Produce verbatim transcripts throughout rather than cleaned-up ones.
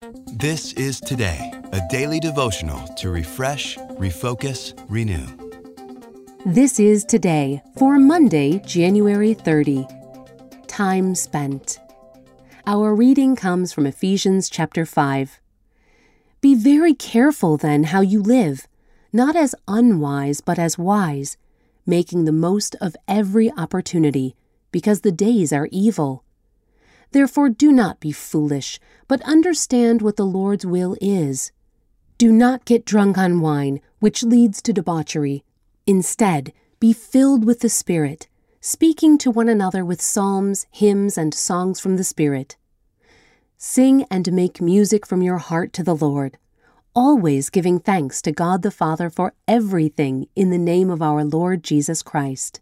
This is Today, a daily devotional to refresh, refocus, renew. This is Today for Monday, January thirtieth. Time spent. Our reading comes from Ephesians chapter five. Be very careful then how you live, not as unwise but as wise, making the most of every opportunity, because the days are evil. Therefore do not be foolish, but understand what the Lord's will is. Do not get drunk on wine, which leads to debauchery. Instead, be filled with the Spirit, speaking to one another with psalms, hymns, and songs from the Spirit. Sing and make music from your heart to the Lord, always giving thanks to God the Father for everything in the name of our Lord Jesus Christ.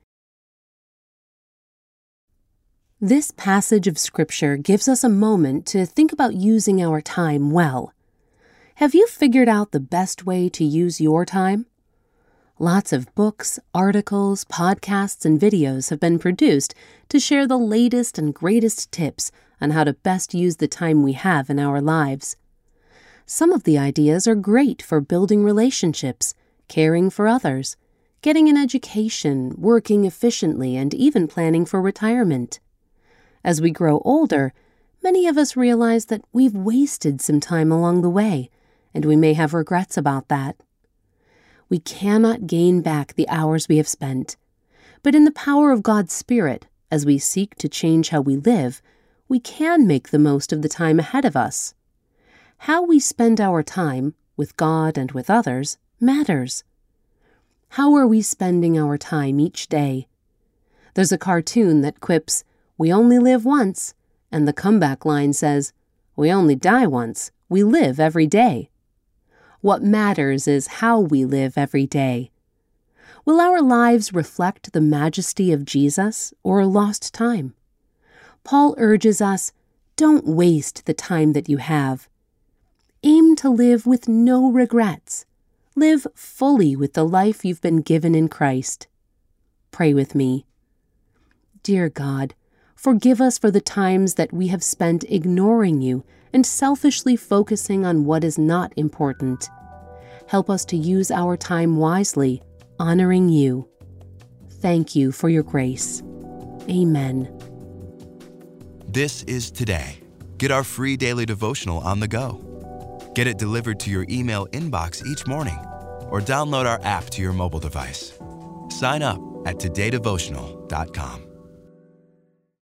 This passage of Scripture gives us a moment to think about using our time well. Have you figured out the best way to use your time? Lots of books, articles, podcasts, and videos have been produced to share the latest and greatest tips on how to best use the time we have in our lives. Some of the ideas are great for building relationships, caring for others, getting an education, working efficiently, and even planning for retirement. As we grow older, many of us realize that we've wasted some time along the way, and we may have regrets about that. We cannot gain back the hours we have spent, but in the power of God's Spirit, as we seek to change how we live, we can make the most of the time ahead of us. How we spend our time, with God and with others, matters. How are we spending our time each day? There's a cartoon that quips, "We only live once," and the comeback line says, "We only die once, we live every day." What matters is how we live every day. Will our lives reflect the majesty of Jesus or lost time? Paul urges us, don't waste the time that you have. Aim to live with no regrets. Live fully with the life you've been given in Christ. Pray with me. Dear God, forgive us for the times that we have spent ignoring you and selfishly focusing on what is not important. Help us to use our time wisely, honoring you. Thank you for your grace. Amen. This is Today. Get our free daily devotional on the go. Get it delivered to your email inbox each morning, or download our app to your mobile device. Sign up at today devotional dot com.